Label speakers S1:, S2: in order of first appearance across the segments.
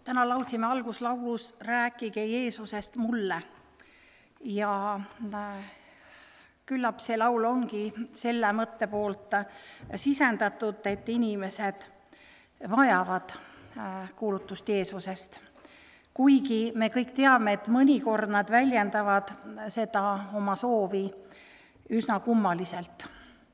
S1: Täna laulsime alguslaulus Rääkige Jeesusest mulle ja küllap see laul ongi selle mõtte poolt sisendatud, et inimesed vajavad kuulutust Jeesusest. Kuigi me kõik teame, et mõnikord nad väljendavad seda oma soovi üsna kummaliselt.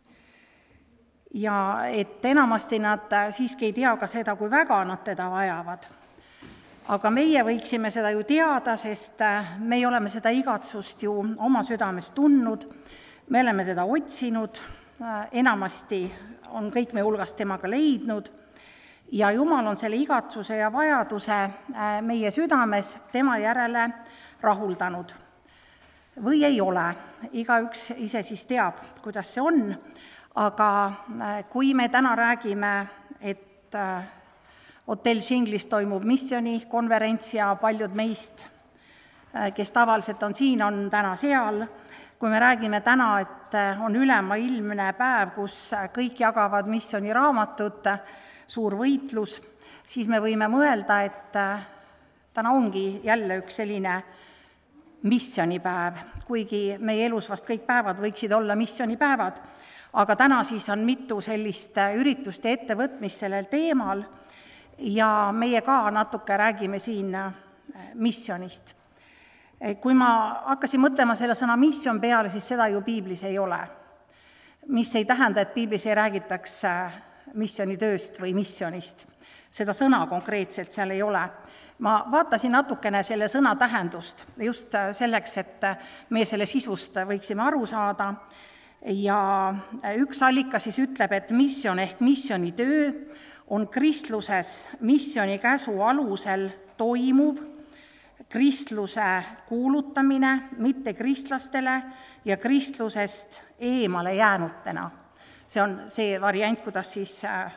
S1: Ja et enamasti nad siiski ei tea ka seda, kui väga nad teda vajavad. Aga meie võiksime seda ju teada, sest me oleme seda igatsust ju oma südames tundnud, me oleme teda otsinud, enamasti on kõik me hulgast temaga leidnud ja Jumal on selle igatsuse ja vajaduse meie südames tema järele rahuldanud. Või ei ole, igaüks ise siis teab, kuidas see on, aga kui me täna räägime, et Hotell Shinglis toimub missionikonverents ja paljud meist, kes tavaliselt on siin, on täna seal. Kui me räägime täna, et on ülemaailmne päev, kus kõik jagavad missioniraamatut, suur võitlus, siis me võime mõelda, et täna ongi jälle üks selline missionipäev, kuigi meie elus vast kõik päevad võiksid olla missionipäevad, aga täna siis on mitu sellist üritust ja ettevõtmist sellel teemal, ja meie ka natuke räägime siin missionist. Kui ma hakkasin mõtlema selle sõna missioon peale, siis seda ju piiblis ei ole. Mis ei tähenda, et piiblis ei räägitaks missionitööst või missionist. Seda sõna konkreetselt seal ei ole. Ma vaatasin natukene selle sõna tähendust just selleks, et me selle sisust võiksime aru saada. Ja üks allika siis ütleb, et mission ehk missionitöö on kristluses missioni käsu alusel toimuv kristluse kuulutamine mitte kristlastele ja kristlusest eemale jäänutena. See on see variant, kuidas siis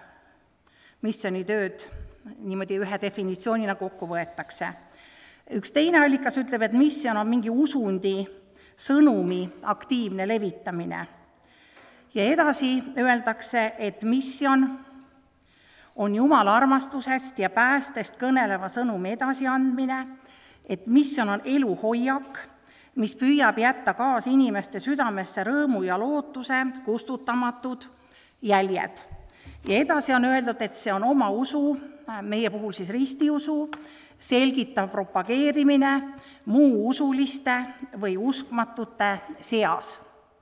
S1: missionitööd niimoodi ühe definitsioonina kokku võetakse. Üks teine allikas ütleb, et missioon on mingi usundi sõnumi aktiivne levitamine. Ja edasi öeldakse, et missioon on Jumala armastusest ja päästest kõneleva sõnumi edasiandmine, et missioon on eluhoiak, mis püüab jätta kaasa inimeste südamesse rõõmu ja lootuse kustutamatud jäljed. Ja edasi on öeldud, et see on oma usu, meie puhul siis ristiusu, selgitav propageerimine muu usuliste või uskmatute seas.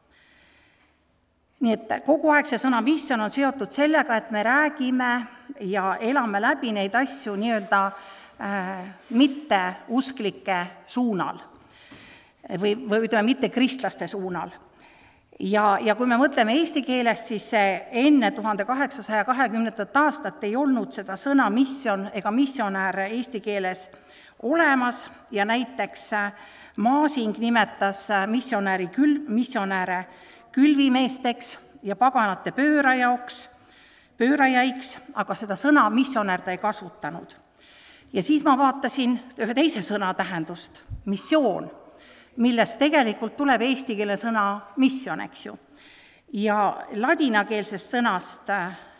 S1: Nii et kogu aeg see sõna missioon on seotud sellega, et me räägime ja elame läbi neid asju nii-öelda mitte usklike suunal või ütleme mitte kristlaste suunal. Ja kui me mõtleme eesti keeles, siis enne 1820. aastat ei olnud seda sõna missioon ega missionäär eesti keeles olemas ja näiteks Maasing nimetas missionääre külvimeesteks ja paganate pöörajaiks, aga seda sõna missionär ta ei kasutanud. Ja siis ma vaatasin ühe teise sõna tähendust, missioon, millest tegelikult tuleb eesti keele sõna mission, eks ju. Ja ladinakeelsest sõnast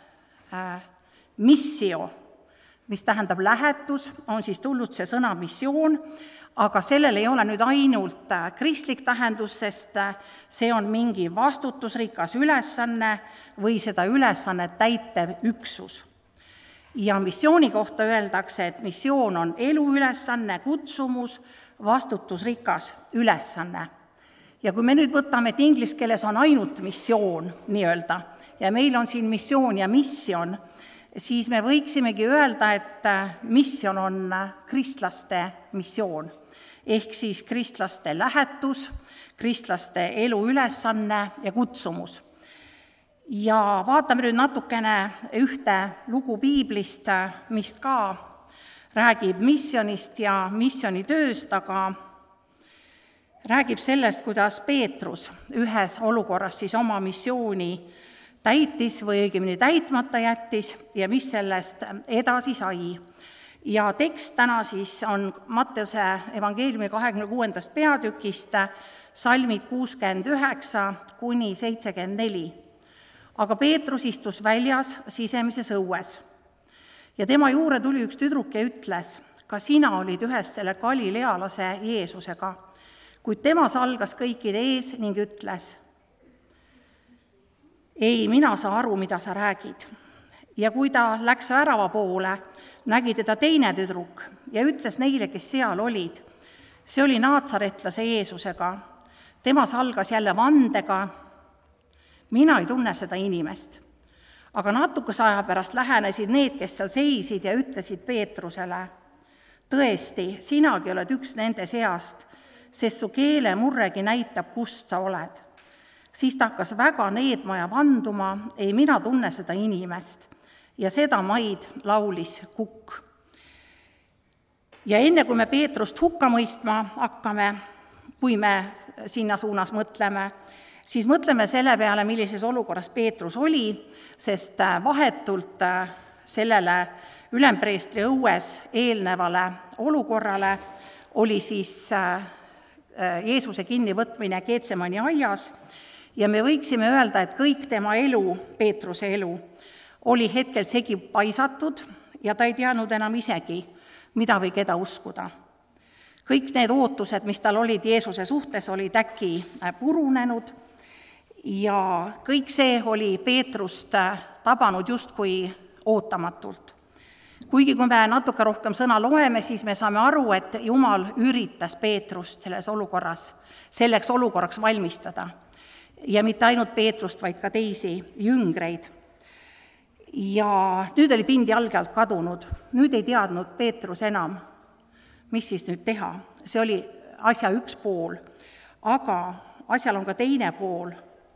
S1: missio, mis tähendab lähetus, on siis tulnud see sõna missioon, aga sellel ei ole nüüd ainult kristlik tähendus, sest see on mingi vastutusrikas ülesanne või seda ülesannet täitev üksus. Ja missiooni kohta öeldakse, et missioon on eluülesanne, kutsumus, vastutusrikas ülesanne. Ja kui me nüüd võtame, et inglise keeles on ainult missioon nii-öelda, ja meil on siin missioon ja mission, siis me võiksimegi öelda, et missioon on kristlaste missioon. Ehk siis kristlaste lähetus, kristlaste eluülesanne ja kutsumus. Ja vaatame nüüd natukene ühte lugu piiblist, mis ka räägib missionist ja missionitööst, aga räägib sellest, kuidas Peetrus ühes olukorras siis oma missiooni täitis või õigemini täitmata jättis ja mis sellest edasi sai. Ja tekst täna siis on Matteuse evangeeliumi 26. peatükist salmid 69 kuni 74. Aga Peetrus istus väljas sisemises õues ja tema juurde tuli üks tüdruk ja ütles, ka sina olid ühes selle galilealase Jeesusega, kuid tema salgas kõikide ees ning ütles, ei, mina saa aru, mida sa räägid. Ja kui ta läks värava poole, nägi teda teine tüdruk ja ütles neile, kes seal olid, see oli naatsaretlase Jeesusega. Tema salgas jälle vandega, mina ei tunne seda inimest. Aga natukese aja pärast lähenesid need, kes seal seisid ja ütlesid Peetrusele, tõesti, sinagi oled üks nende seast, sest su keelemurregi näitab, kust sa oled. Siis ta hakkas väga needma ja vanduma, ei, mina tunne seda inimest. Ja seda maid laulis kukk. Ja enne kui me Peetrust hukka mõistma hakkame, kui me sinna suunas mõtleme, siis mõtleme selle peale, millises olukorras Peetrus oli, sest vahetult sellele ülempreestri õues eelnevale olukorrale oli siis Jeesuse kinnivõtmine Getsemani aias ja me võiksime öelda, et kõik tema elu, Peetruse elu, oli hetkel segi paisatud ja ta ei teadnud enam isegi, mida või keda uskuda. Kõik need ootused, mis tal olid Jeesuse suhtes, olid äkki purunenud ja kõik see oli Peetrust tabanud justkui ootamatult. Kuigi kui me natuke rohkem sõna loeme, siis me saame aru, et Jumal üritas Peetrust selleks olukorraks valmistada. Ja mitte ainult Peetrust, vaid ka teisi jüngreid. Ja nüüd oli pind jalge alt kadunud, nüüd ei teadnud Peetrus enam, mis siis nüüd teha. See oli asja üks pool, aga asjal on ka teine pool.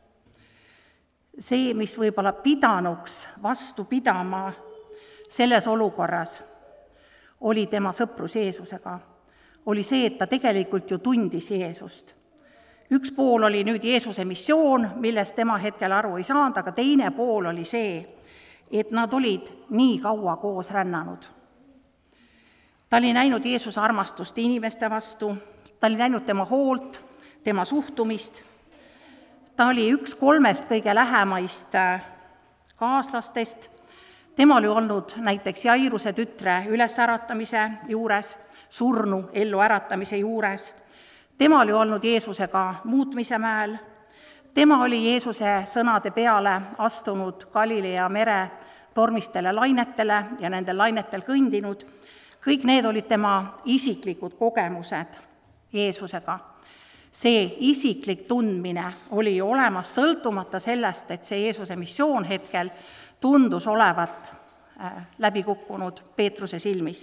S1: See, mis võib-olla pidanuks vastu pidama selles olukorras, oli tema sõprus Jeesusega. Oli see, et ta tegelikult ju tundis Jeesust. Üks pool oli nüüd Jeesuse missioon, millest tema hetkel aru ei saanud, aga teine pool oli see, et nad olid nii kaua koos rännanud. Ta oli näinud Jeesuse armastust inimeste vastu, ta oli näinud tema hoolt, tema suhtumist, ta oli üks 3 kõige lähemaist kaaslastest, tema oli olnud näiteks Jairuse tütre ülesäratamise juures, surnu ellu äratamise juures, tema oli olnud Jeesusega muutmise mäel, tema oli Jeesuse sõnade peale astunud Galilea mere tormistele lainetele ja nendel lainetel kõndinud. Kõik need olid tema isiklikud kogemused Jeesusega. See isiklik tundmine oli ju olemas sõltumata sellest, et see Jeesuse missioon hetkel tundus olevat läbikukkunud Peetruse silmis.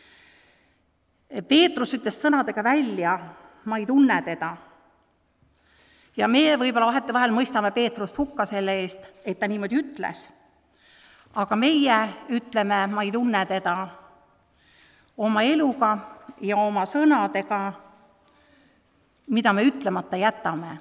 S1: Peetrus ütles sõnadega välja, ma ei tunne teda. Ja meie võib-olla vahetevahel mõistame Peetrust hukka selle eest, et ta niimoodi ütles. Aga meie ütleme, ma ei tunne teda oma eluga ja oma sõnadega, mida me ütlemata jätame.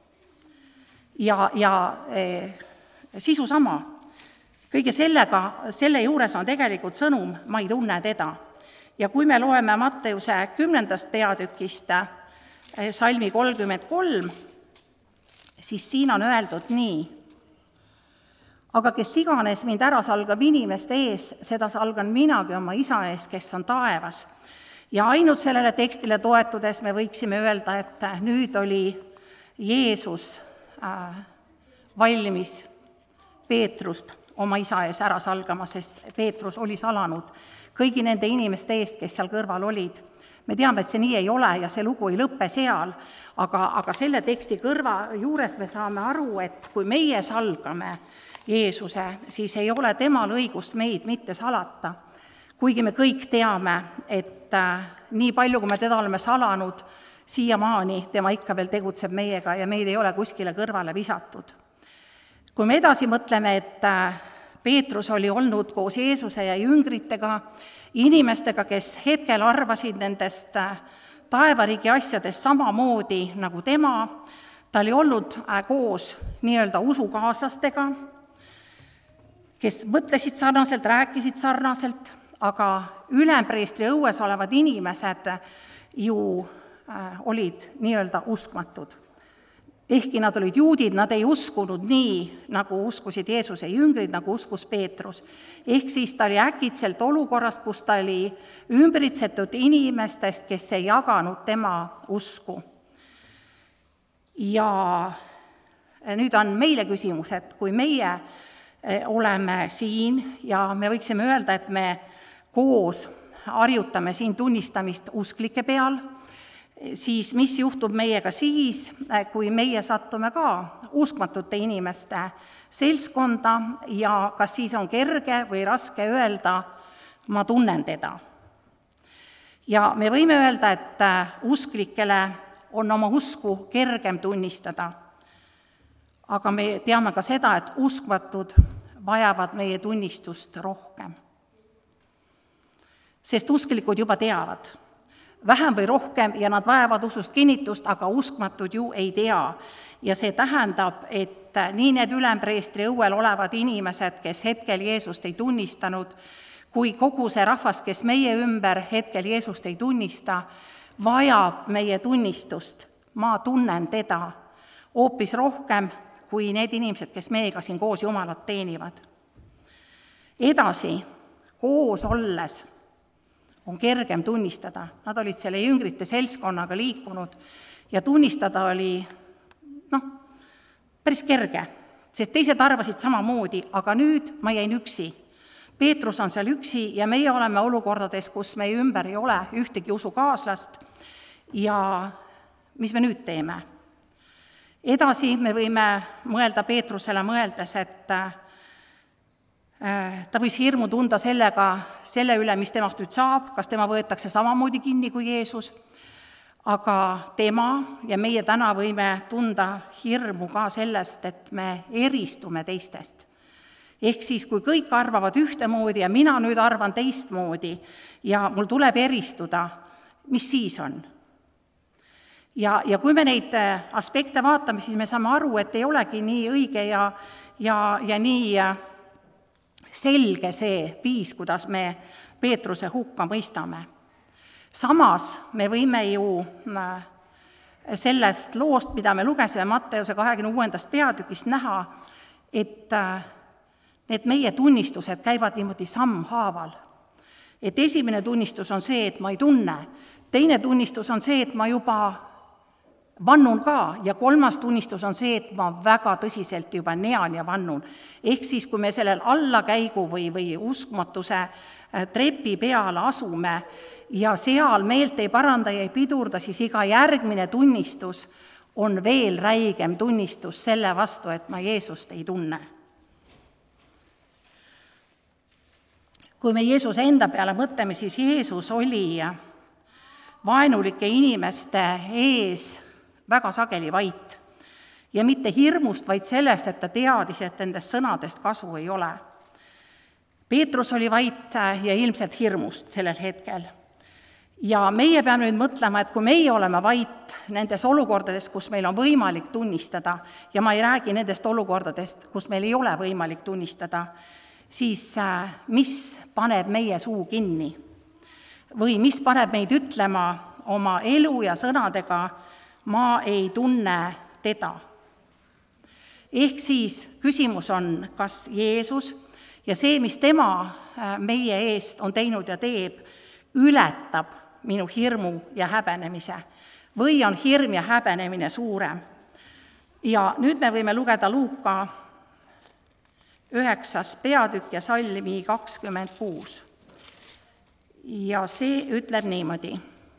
S1: Ja sisu sama. Kõige selle juures on tegelikult sõnum, ma ei tunne teda. Ja kui me loeme Matteuse 10. peatükist salmi 33, siis siin on öeldud nii, aga kes iganes mind ära salgab inimeste ees, seda salgan minagi oma isa ees, kes on taevas. Ja ainult sellele tekstile toetudes me võiksime öelda, et nüüd oli Jeesus valmis Peetrust oma isa ees ära salgama, sest Peetrus oli salanud kõigi nende inimeste eest, kes seal kõrval olid. Me teame, et see nii ei ole ja see lugu ei lõppe seal, aga selle teksti juures me saame aru, et kui meie salgame Jeesuse, siis ei ole temal õigust meid mitte salata. Kuigi me kõik teame, et nii palju, kui me teda oleme salanud, siiamaani tema ikka veel tegutseb meiega ja meid ei ole kuskile kõrvale visatud. Kui me edasi mõtleme, et Peetrus oli olnud koos Jeesuse ja jüngritega, inimestega, kes hetkel arvasid nendest taevariigi asjadest samamoodi nagu tema, ta oli olnud koos nii-öelda usukaaslastega, kes mõtlesid sarnaselt, rääkisid sarnaselt, aga ülempreestri õues olevad inimesed ju olid nii-öelda uskmatud. Ehkki nad olid juudid, nad ei uskunud nii, nagu uskusid Jeesuse jüngrid, nagu uskus Peetrus. Ehk siis ta oli äkitselt olukorrast, kus ta oli ümbritsetud inimestest, kes ei jaganud tema usku. Ja nüüd on meile küsimus, et kui meie oleme siin ja me võiksime öelda, et me koos harjutame siin tunnistamist usklike peal, siis mis juhtub meiega siis, kui meie sattume ka uskmatute inimeste seltskonda ja kas siis on kerge või raske öelda, ma tunnen teda. Ja me võime öelda, et usklikele on oma usku kergem tunnistada, aga me teame ka seda, et uskmatud vajavad meie tunnistust rohkem. Sest usklikud juba teavad, vähem või rohkem, ja nad vajavad usust kinnitust, aga uskmatud ju ei tea. Ja see tähendab, et nii need ülempreestri õuel olevad inimesed, kes hetkel Jeesust ei tunnistanud, kui kogu see rahvas, kes meie ümber hetkel Jeesust ei tunnista, vajab meie tunnistust. Ma tunnen teda hoopis rohkem kui need inimesed, kes meiega siin koos Jumalat teenivad. Edasi, koos olles on kergem tunnistada. Nad olid selle jüngrite seltskonnaga liikunud ja tunnistada oli päris kerge, sest teised arvasid samamoodi, aga nüüd ma jäin üksi. Peetrus on seal üksi ja meie oleme olukordades, kus meie ümber ei ole ühtegi usukaaslast ja mis me nüüd teeme? Edasi me võime mõelda Peetrusele mõeldes, et ta võis hirmu tunda selle üle, mis temast nüüd saab, kas tema võetakse samamoodi kinni kui Jeesus, aga tema ja meie täna võime tunda hirmu ka sellest, et me eristume teistest. Ehk siis, kui kõik arvavad ühtemoodi ja mina nüüd arvan teistmoodi ja mul tuleb eristuda, mis siis on? Ja kui me neid aspekte vaatame, siis me saame aru, et ei olegi nii õige ja nii selge see viis, kuidas me Peetruse hukka mõistame. Samas me võime ju sellest loost, mida me lugesime Matteuse 26. peatükist näha, et need meie tunnistused käivad niimoodi sammhaaval. Et esimene tunnistus on see, et ma ei tunne, teine tunnistus on see, et ma juba vannun ka, ja kolmas tunnistus on see, et ma väga tõsiselt juba nean ja vannun. Ehk siis, kui me sellel allakäigu või uskmatuse trepi peale asume ja seal meelt ei paranda ja ei pidurda, siis iga järgmine tunnistus on veel räigem tunnistus selle vastu, et ma Jeesust ei tunne. Kui me Jeesuse enda peale mõtleme, siis Jeesus oli vaenulike inimeste ees väga sageli vait. Ja mitte hirmust, vaid sellest, et ta teadis, et nendest sõnadest kasu ei ole. Peetrus oli vait ja ilmselt hirmust sellel hetkel. Ja meie peame nüüd mõtlema, et kui meie oleme vait nendes olukordades, kus meil on võimalik tunnistada, ja ma ei räägi nendest olukordadest, kus meil ei ole võimalik tunnistada, siis mis paneb meie suu kinni? Või mis paneb meid ütlema oma elu ja sõnadega, ma ei tunne teda. Ehk siis küsimus on, kas Jeesus ja see, mis tema meie eest on teinud ja teeb, ületab minu hirmu ja häbenemise või on hirm ja häbenemine suurem. Ja nüüd me võime lugeda Luuka 9. peatükk ja salmi 26. Ja see ütleb niimoodi.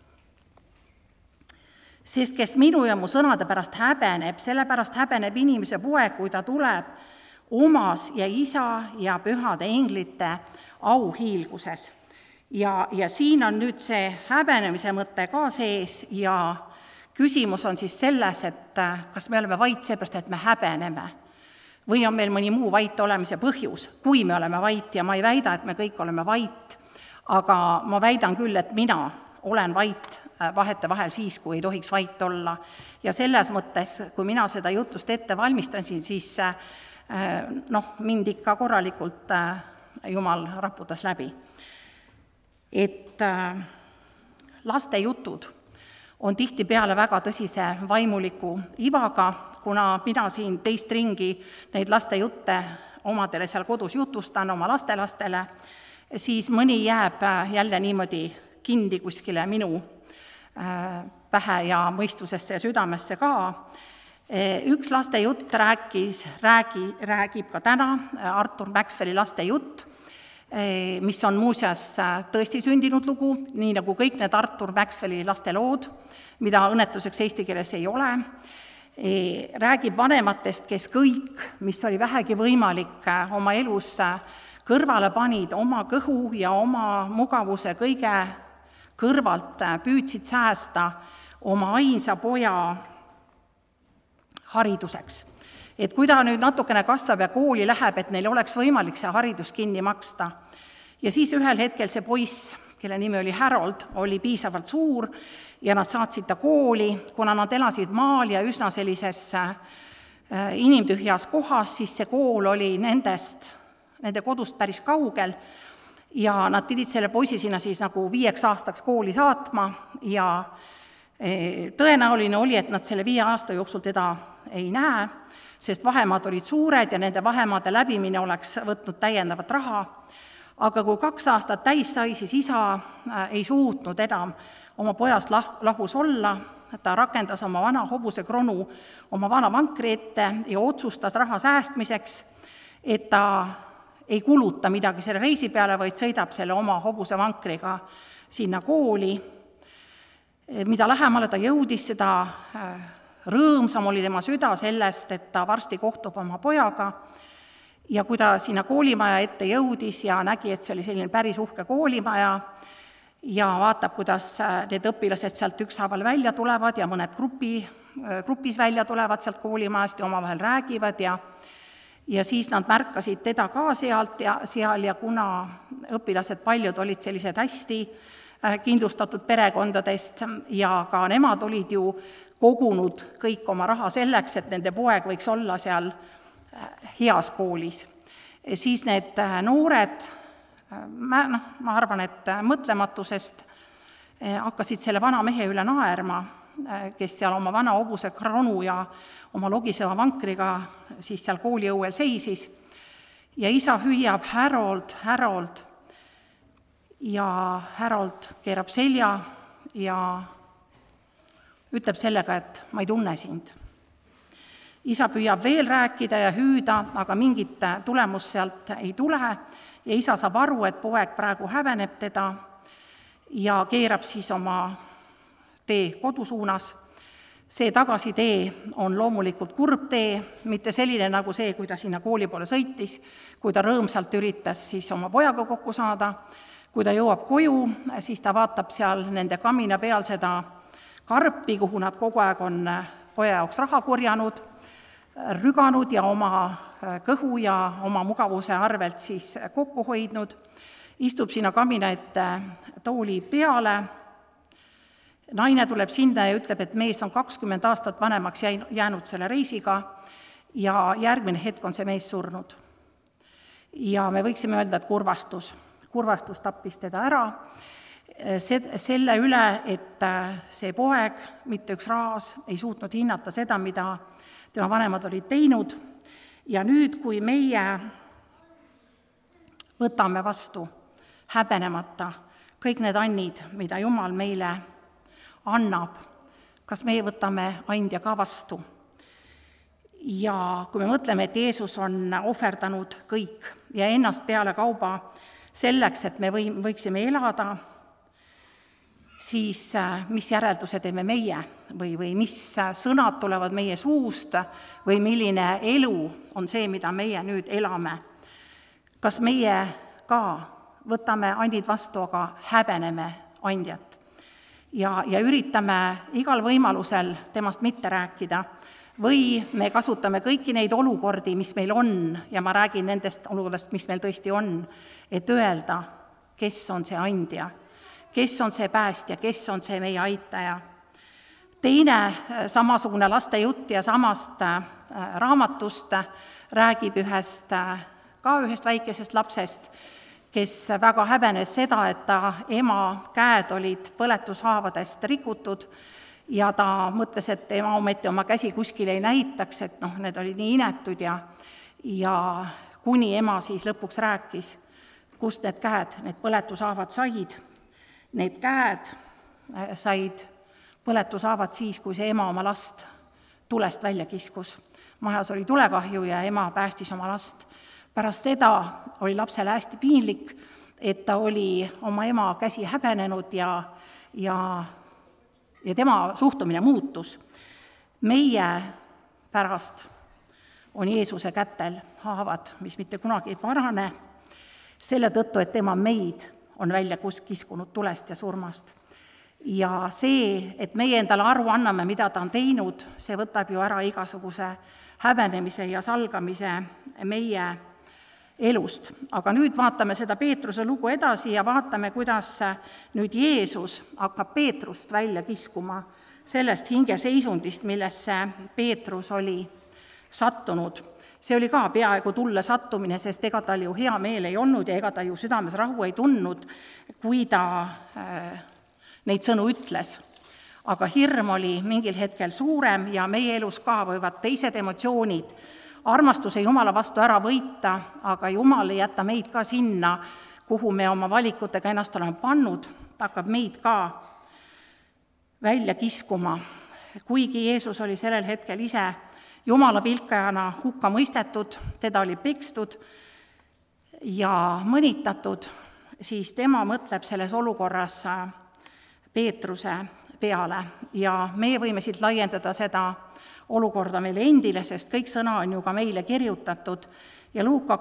S1: Sest kes minu ja mu sõnade pärast häbeneb, sellepärast häbeneb inimese poeg, kui ta tuleb omas ja isa ja pühade englite auhiilguses. Ja siin on nüüd see häbenemise mõte ka sees ja küsimus on siis selles, et kas me oleme vait seepärast, et me häbeneme või on meil mõni muu vait olemise põhjus, kui me oleme vait, ja ma ei väida, et me kõik oleme vait, aga ma väidan küll, et mina olen vait vahetevahel siis, kui ei tohiks vait olla. Ja selles mõttes, kui mina seda jutlust ette valmistasin, siis mind ikka korralikult Jumal raputas läbi. Et laste jutud on tihtipeale väga tõsise vaimuliku ivaga, kuna mina siin teist ringi neid lastejutte omadele seal kodus jutustan, oma lastelastele, siis mõni jääb jälle niimoodi kinni kuskile minu pähe ja mõistusesse ja südamesse ka. Üks lastejutt räägib ka täna, Artur Maxwelli lastejutt, mis on muuseas tõesti sündinud lugu, nii nagu kõik need Artur Maxwelli lastelood, mida õnnetuseks eesti keeles ei ole, räägib vanematest, kes kõik, mis oli vähegi võimalik oma elus kõrvale panid, oma kõhu ja oma mugavuse kõige kõrvalt püüdsid säästa oma ainsa poja hariduseks. Et kui ta nüüd natukene kasvab ja kooli läheb, et neil oleks võimalik see haridus kinni maksta. Ja siis ühel hetkel see poiss, kelle nimi oli Harold, oli piisavalt suur ja nad saatsid ta kooli, kuna nad elasid maal ja üsna sellises inimtühjas kohas, siis see kool oli nende kodust päris kaugel ja nad pidid selle poisi sinna siis nagu 5 aastaks kooli saatma ja tõenäoline oli, et nad selle 5 aasta jooksul teda ei näe, sest vahemaad olid suured ja nende vahemaade läbimine oleks võtnud täiendavat raha. Aga kui 2 aastat täis sai, siis isa ei suutnud enam oma pojast lahus olla, ta rakendas oma vana hobusekronu oma vana vankri ette ja otsustas raha säästmiseks, et ta ei kuluta midagi selle reisi peale, vaid sõidab selle oma hobusevankriga sinna kooli. Mida lähemale ta jõudis, seda rõõmsam oli tema süda sellest, et ta varsti kohtub oma pojaga. Ja kui ta sinna koolimaja ette jõudis ja nägi, et see oli selline päris uhke koolimaja ja vaatab, kuidas need õpilased sealt ükshaaval välja tulevad ja mõned grupis välja tulevad sealt koolimajast ja omavahel räägivad ja siis nad märkasid teda ka seal ja kuna õpilased paljud olid sellised hästi kindlustatud perekondadest ja ka nemad olid ju kogunud kõik oma raha selleks, et nende poeg võiks olla seal heas koolis, siis need noored, ma arvan, et mõtlematusest hakkasid selle vana mehe üle naerma, kes seal oma vana hobuse kronu ja oma logiseva vankriga siis seal kooliõuel seisis ja isa hüüab Harold ja Harold keerab selja ja ütleb sellega, et ma ei tunne sind. Isa püüab veel rääkida ja hüüda, aga mingit tulemust sealt ei tule ja isa saab aru, et poeg praegu häveneb teda ja keerab siis oma tee kodusuunas. See tagasitee on loomulikult kurb tee, mitte selline nagu see, kui ta sinna kooli poole sõitis, kui ta rõõmsalt üritas siis oma pojaga kokku saada. Kui ta jõuab koju, siis ta vaatab seal nende kamina peal seda karpi, kuhu nad kogu aeg on poja jaoks raha korjanud, rüganud ja oma kõhu ja oma mugavuse arvelt siis kokku hoidnud, istub sinna kamina ette tooli peale, naine tuleb sinna ja ütleb, et mees on 20 aastat vanemaks jäänud selle reisiga ja järgmine hetk on see mees surnud. Ja me võiksime öelda, et kurvastus tappis teda ära, selle üle, et see poeg, mitte üks rahas, ei suutnud hinnata seda, mida tema vanemad olid teinud ja nüüd, kui meie võtame vastu häbenemata kõik need annid, mida Jumal meile annab, kas meie võtame andja ka vastu? Ja kui me mõtleme, et Jeesus on ohverdanud kõik ja ennast peale kauba selleks, et me võiksime elada, siis mis järelduse teeme meie või mis sõnad tulevad meie suust või milline elu on see, mida meie nüüd elame. Kas meie ka võtame andid vastu, aga häbeneme andjat ja üritame igal võimalusel temast mitte rääkida või me kasutame kõiki neid olukordi, mis meil on, ja ma räägin nendest olukordadest, mis meil tõesti on, et öelda, kes on see andja, kes on see päästja, kes on see meie aitaja. Teine samasugune lastejutt ja samast raamatust räägib ühest väikesest lapsest, kes väga häbenes seda, et ta ema käed olid põletushaavadest rikutud ja ta mõtles, et ema ometi oma käsi kuskil ei näitaks, et need olid nii inetud ja kuni ema siis lõpuks rääkis, kust need käed, need põletushaavad said. Need käed said põletushaavad siis, kui see ema oma last tulest välja kiskus. Majas oli tulekahju ja ema päästis oma last. Pärast seda oli lapsele hästi piinlik, et ta oli oma ema käsi häbenenud ja tema suhtumine muutus. Meie pärast on Jeesuse kätel haavad, mis mitte kunagi ei parane, selle tõttu, et tema meid on välja kiskunud tulest ja surmast. Ja see, et meie endale aru anname, mida ta on teinud, see võtab ju ära igasuguse häbenemise ja salgamise meie elust. Aga nüüd vaatame seda Peetruse lugu edasi ja vaatame, kuidas nüüd Jeesus hakkab Peetrust välja kiskuma sellest hingeseisundist, millesse Peetrus oli sattunud. See oli ka peaaegu tulle sattumine, sest ega tal ju hea meel ei olnud ja ega ta ju südames rahu ei tundnud, kui ta neid sõnu ütles. Aga hirm oli mingil hetkel suurem ja meie elus ka võivad teised emotsioonid armastuse Jumala vastu ära võita, aga Jumal ei jäta meid ka sinna, kuhu me oma valikutega ennast oleme pannud, ta hakkab meid ka välja kiskuma. Kuigi Jeesus oli sellel hetkel ise Jumala pilkajana hukka mõistetud, teda oli pekstud ja mõnitatud, siis tema mõtleb selles olukorras Peetruse peale ja meie võime siit laiendada seda olukorda meile endile, sest kõik sõna on ju ka meile kirjutatud ja Luuka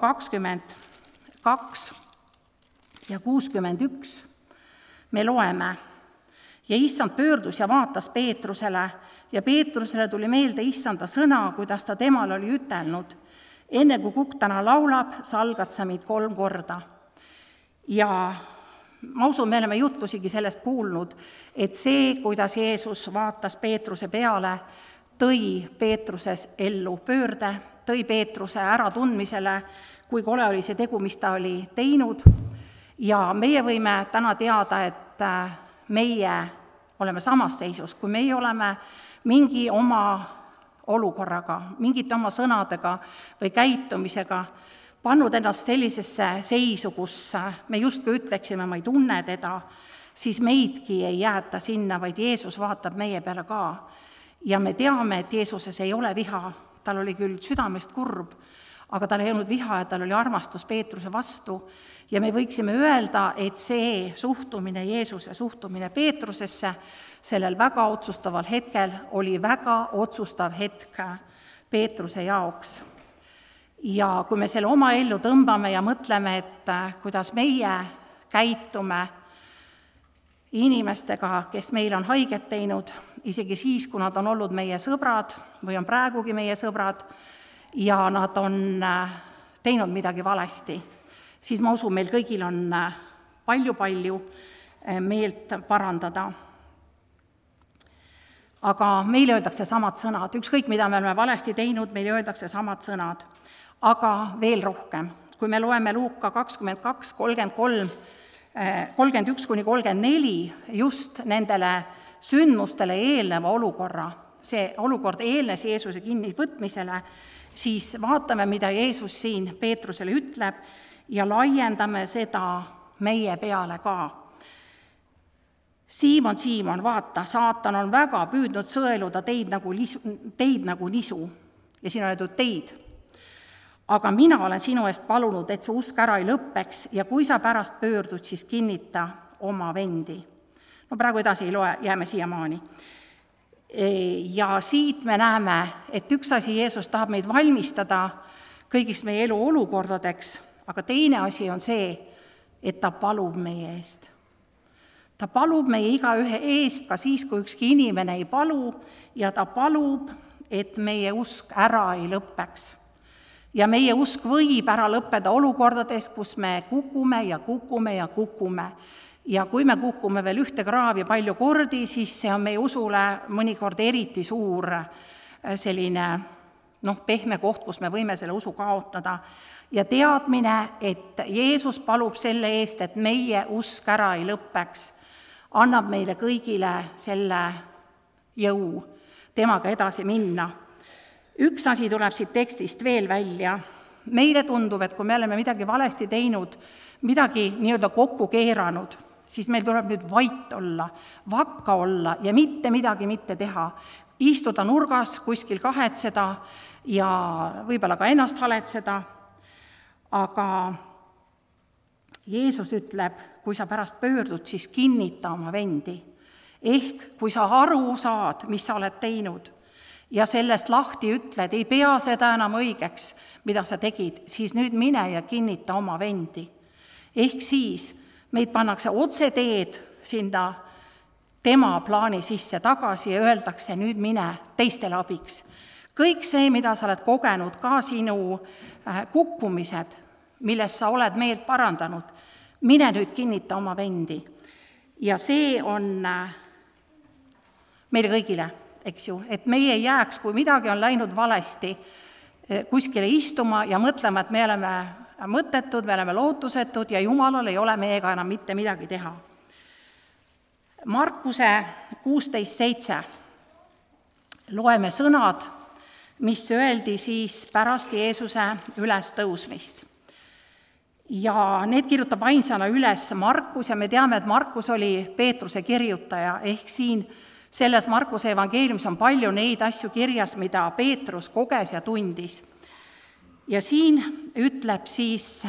S1: 22 ja 61 me loeme. Ja issand pöördus ja vaatas Peetrusele ja Peetrusele tuli meelde issanda sõna, kuidas ta temal oli ütelnud. Enne kui kukk täna laulab, salgad sa meid 3 korda. Ja ma usun, me oleme jutlusigi sellest kuulnud, et see, kuidas Jeesus vaatas Peetruse peale, tõi Peetruses ellu pöörde, tõi Peetruse äratundmisele, kui kole oli see tegu, mis ta oli teinud. Ja meie võime täna teada, et meie oleme samas seisus, kui meie oleme mingi oma olukorraga, mingite oma sõnadega või käitumisega pannud ennast sellisesse seisu, kus me justkui ütleksime, ma ei tunne teda, siis meidki ei jäeta sinna, vaid Jeesus vaatab meie peale ka. Ja me teame, et Jeesuses ei ole viha, tal oli küll südamest kurb, aga tal ei olnud viha ja tal oli armastus Peetruse vastu. Ja me võiksime öelda, et see suhtumine, Jeesuse suhtumine Peetrusesse sellel väga otsustaval hetkel oli väga otsustav hetk Peetruse jaoks. Ja kui me selle oma ellu tõmbame ja mõtleme, et kuidas meie käitume inimestega, kes meil on haiget teinud, isegi siis, kui nad on olnud meie sõbrad või on praegugi meie sõbrad ja nad on teinud midagi valesti, siis ma usun, meil kõigil on palju meelt parandada. Aga meile öeldakse samad sõnad, ükskõik mida me oleme valesti teinud, meile öeldakse samad sõnad. Aga veel rohkem, kui me loeme Luuka 22, 31-34, just nendele sündmustele eelneva olukorra, see olukord eelnes Jeesuse kinnivõtmisele, siis vaatame, mida Jeesus siin Peetrusele ütleb ja laiendame seda meie peale ka. Siimon, Siimon, vaata, saatan on väga püüdnud sõeluda teid nagu nisu ja siin on öeldud teid. Aga mina olen sinu eest palunud, et su usk ära ei lõppeks ja kui sa pärast pöördud, siis kinnita oma vendi. No praegu edasi ei loe, jääme siiamaani. Ja siit me näeme, et üks asi Jeesus tahab meid valmistada kõigist meie elu olukordadeks, aga teine asi on see, et ta palub meie eest. Ta palub meie igaühe eest, ka siis, kui ükski inimene ei palu, ja ta palub, et meie usk ära ei lõppeks. Ja meie usk võib ära lõppeda olukordades, kus me kukume. Ja kui me kukume veel ühte kraavi palju kordi, siis see on meie usule mõnikord eriti suur selline pehme koht, kus me võime selle usu kaotada. Ja teadmine, et Jeesus palub selle eest, et meie usk ära ei lõppeks, annab meile kõigile selle jõu temaga edasi minna. Üks asi tuleb siit tekstist veel välja. Meile tundub, et kui me oleme midagi valesti teinud, midagi nii-öelda kokku keeranud, siis meil tuleb nüüd vait olla, vakka olla ja mitte midagi mitte teha. Istuda nurgas, kuskil kahetseda ja võib-olla ka ennast haletseda. Aga Jeesus ütleb, kui sa pärast pöördud, siis kinnita oma vendi. Ehk kui sa aru saad, mis sa oled teinud ja sellest lahti ütled, ei pea seda enam õigeks, mida sa tegid, siis nüüd mine ja kinnita oma vendi. Ehk siis meid pannakse otse teed sinna tema plaani sisse tagasi ja öeldakse, nüüd mine teistele abiks. Kõik see, mida sa oled kogenud, ka sinu kukkumised, milles sa oled meelt parandanud, mine nüüd kinnita oma vendi. Ja see on meile kõigile, eks ju, et meie ei jääks, kui midagi on läinud valesti, kuskile istuma ja mõtlema, et me oleme mõttetud, me oleme lootusetud ja Jumalal ei ole meiega enam mitte midagi teha. Markuse 16:7 loeme sõnad, mis öeldi siis pärast Jeesuse ülestõusmist. Ja need kirjutab ainsana üles Markus ja me teame, et Markus oli Peetruse kirjutaja, ehk siin selles Markuse evangeeliumis on palju neid asju kirjas, mida Peetrus koges ja tundis. Ja siin ütleb siis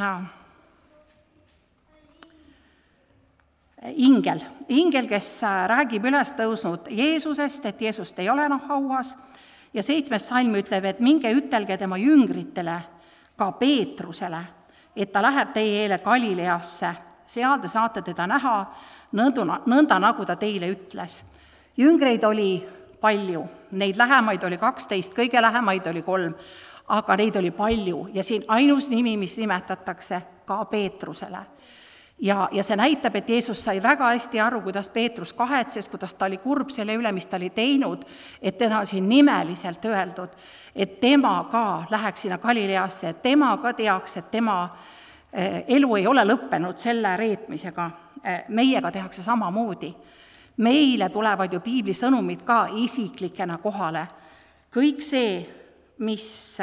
S1: ingel, kes räägib ülestõusnud Jeesusest, et Jeesust ei ole enam hauas, ja 7. salm ütleb, et minge ütelge tema jüngritele, ka Peetrusele, et ta läheb teie eele Galileasse, seal te saate teda näha, nõnda nagu ta teile ütles. Jüngreid oli palju, neid lähemaid oli 12, kõige lähemaid oli 3, aga neid oli palju ja siin ainus nimi, mis nimetatakse ka Peetrusele. Ja see näitab, et Jeesus sai väga hästi aru, kuidas Peetrus kahetses, kuidas ta oli kurb selle üle, mis ta oli teinud, et teda on siin nimeliselt öeldud, et tema ka läheks sinna Galileasse, et tema ka teaks, et tema elu ei ole lõppenud selle reetmisega. Meiega tehakse samamoodi. Meile tulevad ju piibli sõnumid ka isiklikena kohale. Kõik see, mis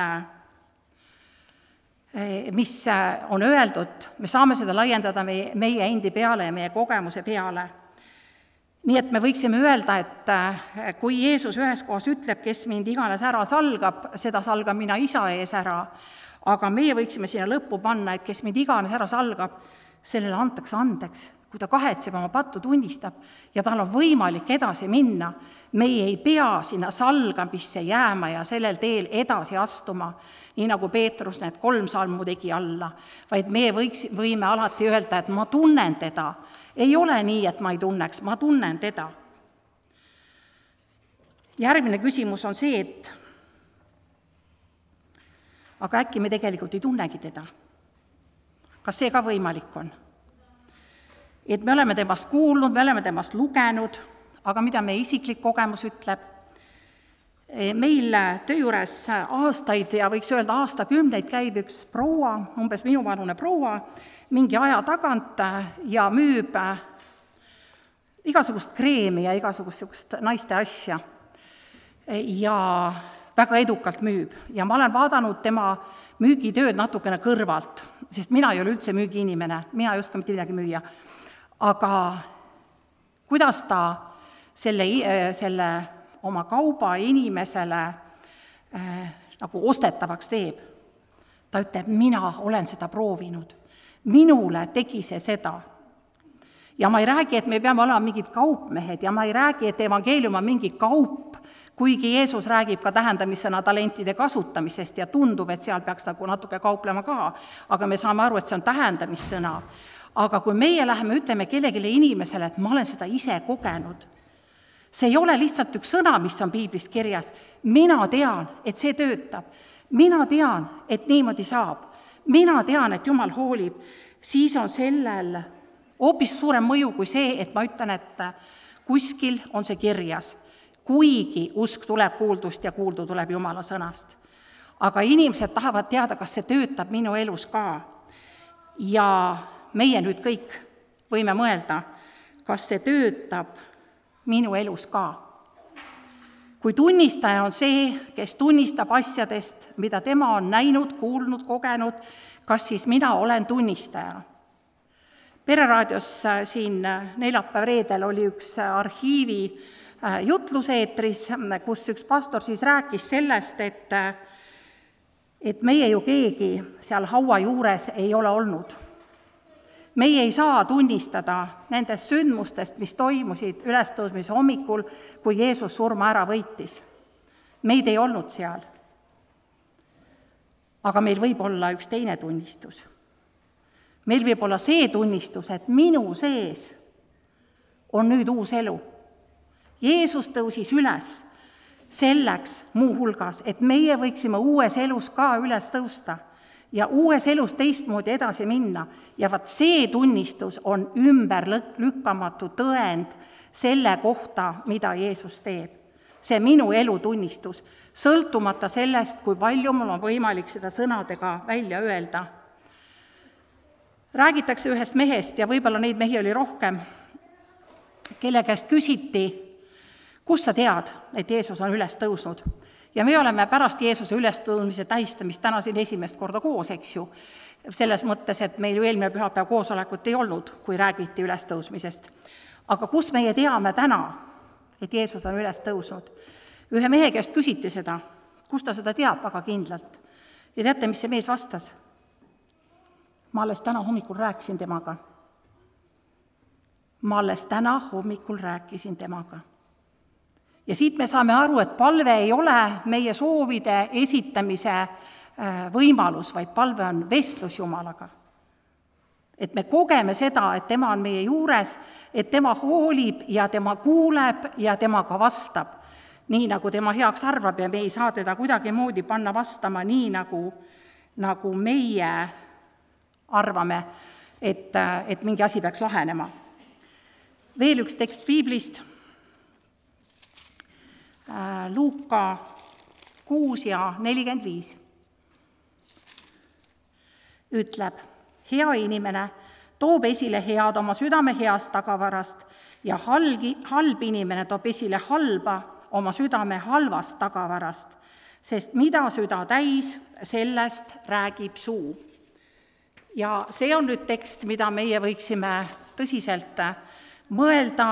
S1: on öeldud, me saame seda laiendada meie endi peale ja meie kogemuse peale. Nii et me võiksime öelda, et kui Jeesus ühes kohas ütleb, kes mind iganes ära salgab, seda salgan mina isa ees ära, aga meie võiksime sinna lõppu panna, et kes mind iganes ära salgab, sellele antakse andeks, kui ta kahetseb, oma pattu tunnistab ja tal on võimalik edasi minna. Meie ei pea sinna salgamisse jääma ja sellel teel edasi astuma, nii nagu Peetrus need 3 salmu tegi alla, vaid me võime alati öelda, et ma tunnen teda. Ei ole nii, et ma ei tunneks, ma tunnen teda. Järgmine küsimus on see, et aga äkki me tegelikult ei tunnegi teda. Kas see ka võimalik on? Et me oleme temast kuulnud, me oleme temast lugenud, aga mida meie isiklik kogemus ütleb? Meil töö juures aastaid ja võiks öelda aastakümneid käib üks proua, umbes minuvanune proua, mingi aja tagant ja müüb igasugust kreemi ja igasugust naiste asja. Ja väga edukalt müüb. Ja ma olen vaadanud tema müügitööd natukene kõrvalt, sest mina ei ole üldse müügiinimene, mina ei oska mitte midagi müüa. Aga kuidas ta selle oma kauba inimesele nagu ostetavaks teeb? Ta ütleb, mina olen seda proovinud. Minule tegi see seda. Ja ma ei räägi, et me peame olema mingid kaupmehed ja ma ei räägi, et evangeelium on mingi kaup, kuigi Jeesus räägib ka tähendamissõna talentide kasutamisest ja tundub, et seal peaks nagu natuke kauplema ka, aga me saame aru, et see on tähendamissõna. Aga kui meie läheme, ütleme kellegile inimesele, et ma olen seda ise kogenud, see ei ole lihtsalt üks sõna, mis on piiblis kirjas. Mina tean, et see töötab. Mina tean, et niimoodi saab. Mina tean, et Jumal hoolib. Siis on sellel hoopis suurem mõju kui see, et ma ütlen, et kuskil on see kirjas. Kuigi usk tuleb kuuldust ja kuuldu tuleb Jumala sõnast. Aga inimesed tahavad teada, kas see töötab minu elus ka. Ja meie nüüd kõik võime mõelda, kas see töötab minu elus ka. Kui tunnistaja on see, kes tunnistab asjadest, mida tema on näinud, kuulnud, kogenud, kas siis mina olen tunnistaja? Pereraadios siin neljapäev-reedel oli üks arhiivi jutlus eetris, kus üks pastor siis rääkis sellest, et meie ju keegi seal haua juures ei ole olnud. Meie ei saa tunnistada nendest sündmustest, mis toimusid ülestõusmise hommikul, kui Jeesus surma ära võitis. Meid ei olnud seal. Aga meil võib olla üks teine tunnistus. Meil võib olla see tunnistus, et minu sees on nüüd uus elu. Jeesus tõusis üles selleks muuhulgas, et meie võiksime uues elus ka üles tõusta ja uues elus teistmoodi edasi minna. Ja vaat see tunnistus on ümberlükkamatu tõend selle kohta, mida Jeesus teeb. See minu elu tunnistus, sõltumata sellest, kui palju mul on võimalik seda sõnadega välja öelda. Räägitakse ühest mehest ja võib-olla neid mehi oli rohkem, kelle käest küsiti, kus sa tead, et Jeesus on üles tõusnud. Ja me oleme pärast Jeesuse ülestõusmise tähistamist täna siin esimest korda koos, eks ju, selles mõttes, et meil ju eelmine pühapäev koosolekut ei olnud, kui räägiti ülestõusmisest. Aga kus meie teame täna, et Jeesus on üles tõusnud? Ühe mehe käest küsiti seda, kus ta seda teab väga kindlalt. Ja teate, mis see mees vastas? Ma alles täna hommikul rääkisin temaga. Ja siit me saame aru, et palve ei ole meie soovide esitamise võimalus, vaid palve on vestlus Jumalaga. Et me kogeme seda, et tema on meie juures, et tema hoolib ja tema kuuleb ja tema ka vastab, nii nagu tema heaks arvab ja me ei saa teda kuidagi moodi panna vastama nii, nagu meie arvame, et mingi asi peaks lahenema. Veel üks tekst Piiblist, Luuka 6 ja 45 ütleb, hea inimene toob esile head oma südame heast tagavarast ja halb inimene toob esile halba oma südame halvast tagavarast, sest mida süda täis, sellest räägib suu. Ja see on nüüd tekst, mida meie võiksime tõsiselt mõelda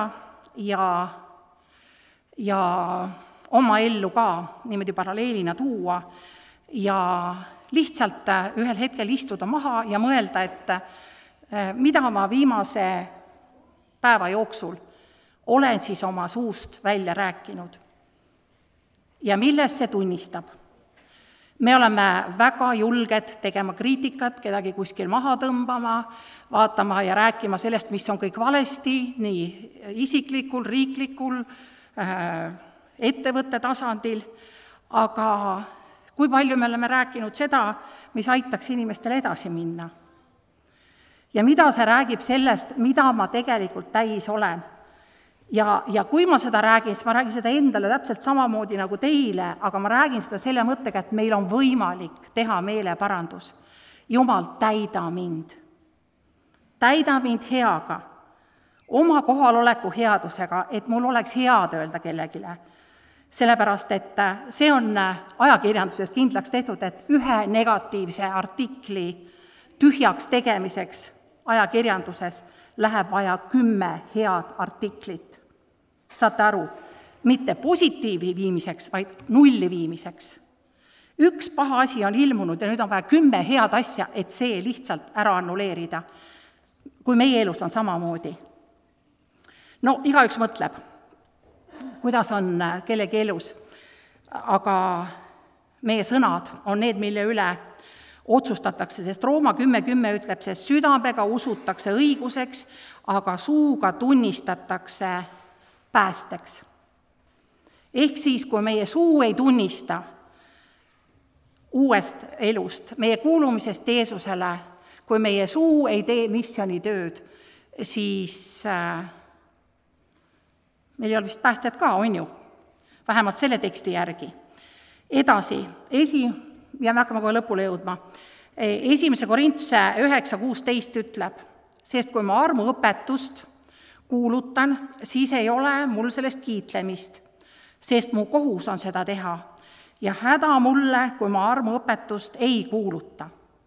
S1: ja oma ellu ka niimoodi paralleelina tuua ja lihtsalt ühel hetkel istuda maha ja mõelda, et mida ma viimase päeva jooksul olen siis oma suust välja rääkinud ja milles see tunnistab. Me oleme väga julged tegema kriitikat, kedagi kuskil maha tõmbama, vaatama ja rääkima sellest, mis on kõik valesti, nii isiklikul, riiklikul, ettevõtte tasandil, aga kui palju me oleme rääkinud seda, mis aitaks inimestel edasi minna. Ja mida see räägib sellest, mida ma tegelikult täis olen. Ja kui ma seda räägin, siis ma räägin seda endale täpselt samamoodi nagu teile, aga ma räägin seda selle mõttega, et meil on võimalik teha meeleparandus. Jumal, täida mind. Täida mind heaga, oma kohaloleku headusega, et mul oleks head öelda kellegile. Sellepärast, et see on ajakirjanduses kindlaks tehtud, et ühe negatiivse artikli tühjaks tegemiseks ajakirjanduses läheb vaja 10 head artiklit. Saate aru, mitte positiivi viimiseks, vaid nulli viimiseks. Üks paha asi on ilmunud ja nüüd on vaja 10 head asja, et see lihtsalt ära annuleerida, kui meie elus on samamoodi. No, igaüks mõtleb, kuidas on kellegi elus, aga meie sõnad on need, mille üle otsustatakse, sest Rooma 10:10 ütleb, see südamega usutakse õiguseks, aga suuga tunnistatakse päästeks. Ehk siis, kui meie suu ei tunnista uuest elust, meie kuulumisest Jeesusele, kui meie suu ei tee missioonitööd, siis meil ei ole vist päästjad ka, on ju? Vähemalt selle teksti järgi. Edasi, ja me hakkame kohe lõpule jõudma. 1. Korintuse 9:16 ütleb, sest kui ma armuõpetust kuulutan, siis ei ole mul sellest kiitlemist, sest mu kohus on seda teha ja häda mulle, kui ma armuõpetust ei kuuluta.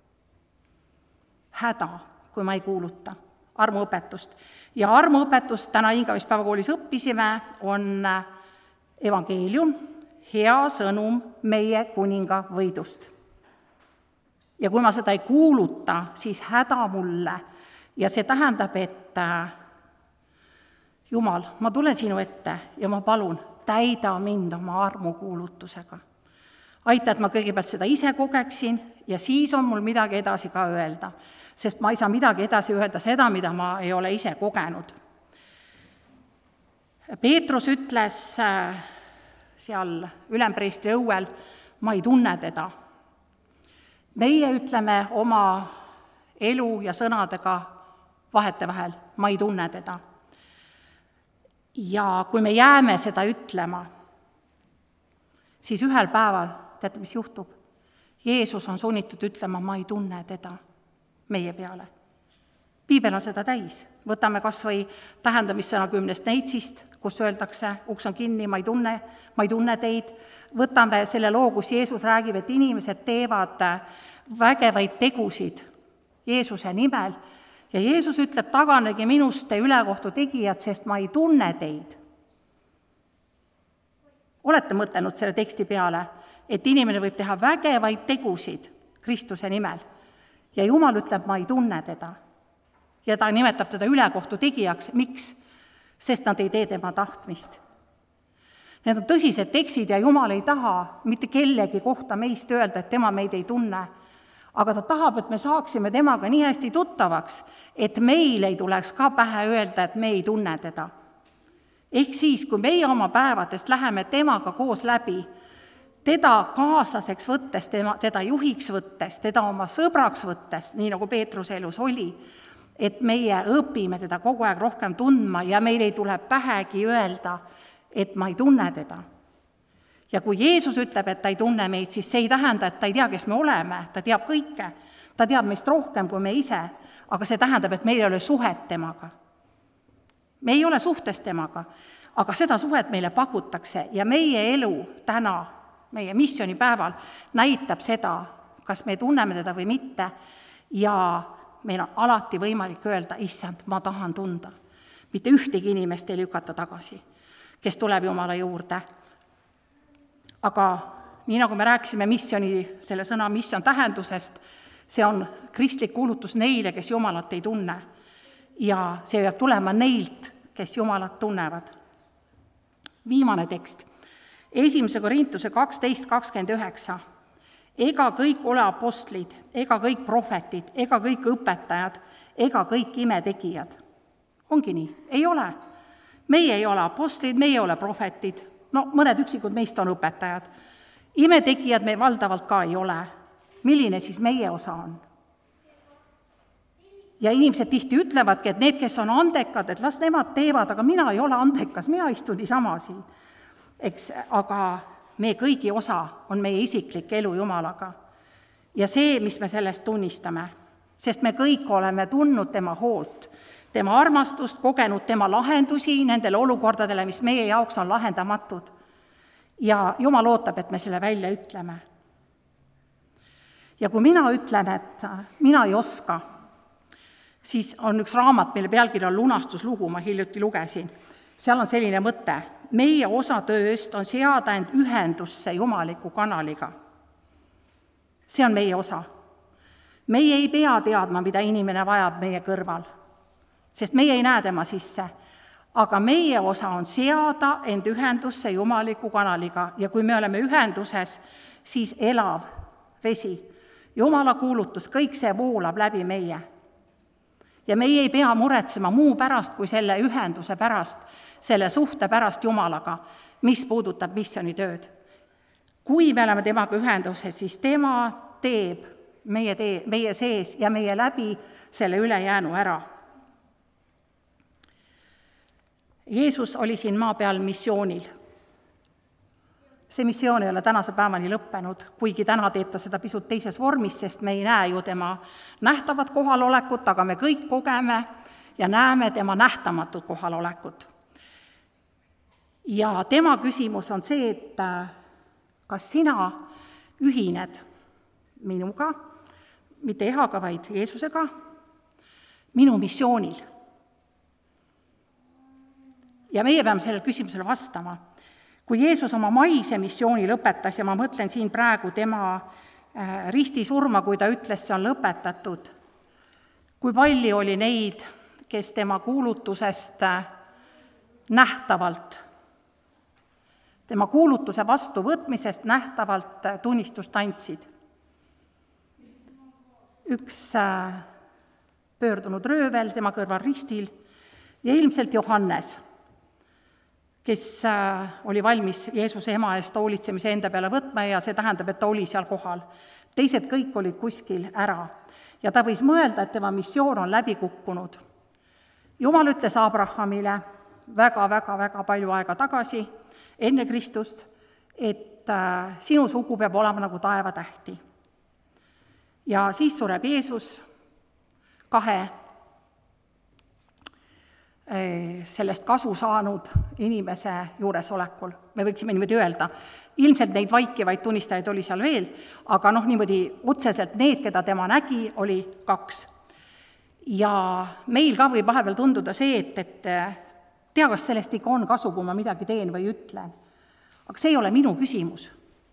S1: Häda, kui ma ei kuuluta armuõpetust. Ja armuõpetust täna hingamispäevakoolis õppisime, on evangeelium, hea sõnum meie kuninga võidust. Ja kui ma seda ei kuuluta, siis häda mulle. Ja see tähendab, et Jumal, ma tulen sinu ette ja ma palun, täida mind oma armukuulutusega. Aita, et ma kõigepealt seda ise kogeksin ja siis on mul midagi edasi ka öelda, sest ma ei saa midagi edasi öelda seda, mida ma ei ole ise kogenud. Peetrus ütles seal ülempreestri õuel, ma ei tunne teda. Meie ütleme oma elu ja sõnadega vahetevahel, ma ei tunne teda. Ja kui me jääme seda ütlema, siis ühel päeval, teate, mis juhtub? Jeesus on sunnitud ütlema, ma ei tunne teda meie peale. Piibel on seda täis. Võtame kas või tähendamissõna 10 neitsist, kus öeldakse, uks on kinni, ma ei tunne teid. Võtame selle loo, kus Jeesus räägib, et inimesed teevad vägevaid tegusid Jeesuse nimel ja Jeesus ütleb, taganege minust te ülekohtu tegijad, sest ma ei tunne teid. Olete mõtelnud selle teksti peale, et inimene võib teha vägevaid tegusid Kristuse nimel ja Jumal ütleb, ma ei tunne teda. Ja ta nimetab teda ülekohtu tegijaks. Miks? Sest nad ei tee tema tahtmist. Need on tõsised tekstid ja Jumal ei taha mitte kellegi kohta meist öelda, et tema meid ei tunne. Aga ta tahab, et me saaksime temaga nii hästi tuttavaks, et meil ei tuleks ka pähe öelda, et me ei tunne teda. Ehk siis, kui meie oma päevadest läheme temaga koos läbi, teda kaaslaseks võttes, teda juhiks võttes, teda oma sõbraks võttes, nii nagu Peetruse elus oli, et meie õpime teda kogu aeg rohkem tundma ja meil ei tule pähegi öelda, et ma ei tunne teda. Ja kui Jeesus ütleb, et ta ei tunne meid, siis see ei tähenda, et ta ei tea, kes me oleme, ta teab kõike, ta teab meist rohkem kui me ise, aga see tähendab, et meil ei ole suhet temaga. Me ei ole suhtes temaga, aga seda suhet meile pakutakse ja meie elu täna, meie missioonipäeval näitab seda, kas me tunneme teda või mitte ja meil on alati võimalik öelda, issand, ma tahan tunda. Mitte ühtegi inimest ei lükata tagasi, kes tuleb Jumala juurde. Aga nii nagu me rääkisime selle sõna mission tähendusest, see on kristlik kuulutus neile, kes Jumalat ei tunne. Ja see peab tulema neilt, kes Jumalat tunnevad. Viimane tekst. 1. Korintuse 12:29. Ega kõik ole apostlid, ega kõik prohvetid, ega kõik õpetajad, ega kõik imetegijad. Ongi nii? Ei ole. Meie ei ole apostlid, meie ei ole prohvetid. No mõned üksikud meist on õpetajad. Imetegijad me valdavalt ka ei ole. Milline siis meie osa on? Ja inimesed tihti ütlevadki, et need, kes on andekad, et las nemad teevad, aga mina ei ole andekas, mina istun niisama siin. Aga meie kõigi osa on meie isiklik elu Jumalaga. Ja see, mis me sellest tunnistame, sest me kõik oleme tundnud tema hoolt, tema armastust, kogenud tema lahendusi nendele olukordadele, mis meie jaoks on lahendamatud. Ja Jumal ootab, et me selle välja ütleme. Ja kui mina ütlen, et mina ei oska, siis on üks raamat, mille pealkiri on Lunastuslugu, ma hiljuti lugesin. Seal on selline mõte, meie osa tööst on seada end ühendusse jumaliku kanaliga. See on meie osa. Meie ei pea teadma, mida inimene vajab meie kõrval, sest meie ei näe tema sisse. Aga meie osa on seada end ühendusse jumaliku kanaliga ja kui me oleme ühenduses, siis elav vesi, Jumala kuulutus, kõik see voolab läbi meie. Ja meie ei pea muretsema muu pärast kui selle ühenduse pärast, selle suhte pärast Jumalaga, mis puudutab missioonitööd. Kui me oleme temaga ühenduses, siis tema teeb meie sees ja meie läbi selle ülejäänu ära. Jeesus oli siin maa peal missioonil. See missioon ei ole tänase päevani lõppenud, kuigi täna teeb ta seda pisut teises vormis, sest me ei näe ju tema nähtavat kohalolekut, aga me kõik kogeme ja näeme tema nähtamatut kohalolekut. Ja tema küsimus on see, et kas sina ühined minuga, mitte Ehaga, vaid Jeesusega, minu missioonil. Ja meie peame sellele küsimusele vastama. Kui Jeesus oma maise missiooni lõpetas, ja ma mõtlen siin praegu tema ristisurma, kui ta ütles, see on lõpetatud, kui palju oli neid, kes tema kuulutusest nähtavalt, tema kuulutuse vastuvõtmisest nähtavalt tunnistust andsid. Üks pöördunud röövel tema kõrval ristil ja ilmselt Johannes, kes oli valmis Jeesuse ema eest hoolitsemise enda peale võtma ja see tähendab, et ta oli seal kohal. Teised kõik olid kuskil ära ja ta võis mõelda, et tema missioon on läbi kukkunud. Jumal ütles Abrahamile väga palju aega tagasi, enne Kristust, et sinu sugu peab olema nagu taevatähti. Ja siis sureb Jeesus 2 sellest kasu saanud inimese juuresolekul. Me võiksime niimoodi öelda. Ilmselt neid vaikivaid tunnistajaid oli seal veel, aga niimoodi otseselt need, keda tema nägi, oli 2. Ja meil ka võib vahepeal tunduda see, et tea, kas sellest ikka on kasu, kui ma midagi teen või ütlen. Aga see ei ole minu küsimus.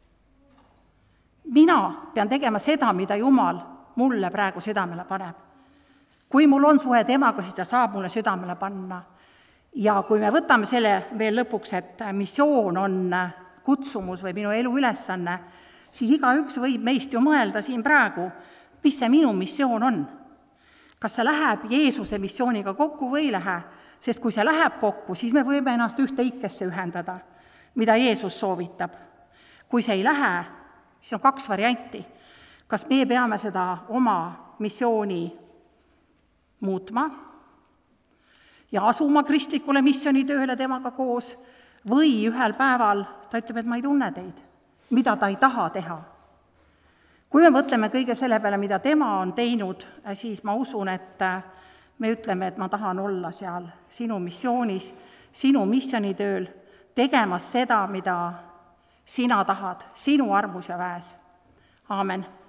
S1: Mina pean tegema seda, mida Jumal mulle praegu südamele paneb. Kui mul on suhe temaga, siis ta saab mulle südamele panna. Ja kui me võtame selle veel lõpuks, et missioon on kutsumus või minu elu ülesanne, siis igaüks võib meist ju mõelda siin praegu, mis see minu missioon on. Kas see läheb Jeesuse missiooniga kokku või ei lähe? Sest kui see läheb kokku, siis me võime ennast ühte ikkesse ühendada, mida Jeesus soovitab. Kui see ei lähe, siis on 2 varianti. Kas me peame seda oma missiooni muutma ja asuma kristlikule missioonitööle temaga koos või ühel päeval ta ütleb, et ma ei tunne teid, mida ta ei taha teha. Kui me mõtleme kõige selle peale, mida tema on teinud, siis ma usun, et me ütleme, et ma tahan olla seal sinu missioonis, sinu missioonitööl, tegemas seda, mida sina tahad, sinu armus ja väes. Aamen.